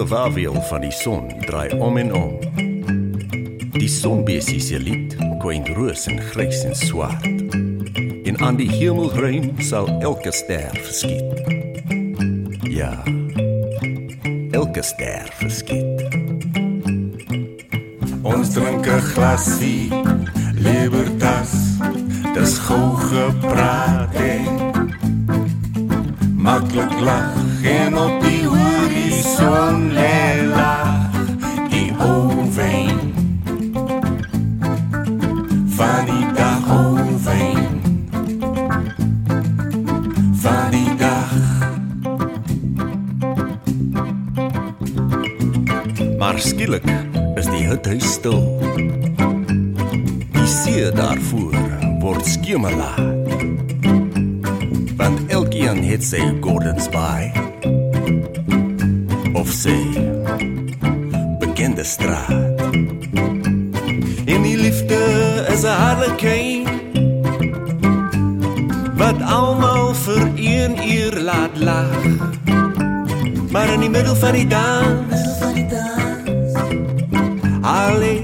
hele waaweel van die son draai om en om. Die sonbesie se lied kwyn roos en grys en swart. En aan die hemelruim sal elke ster verskiet. Ja, elke ster verskiet. Ons drink 'n glasie Libertas, dis gou gepraat maklik lag en op die horison lê laag die ou wyn van die dag, ou wyn van die dag. Maar skielik is die huthuis stil. Die see daarvoor word skemelaat. Want elkeen het sy Gordons Bay of sy bekende straat. En die liefde is 'n harlekin wat almal vir 1 uur laat lag. Maar in die middel van die dans haal hy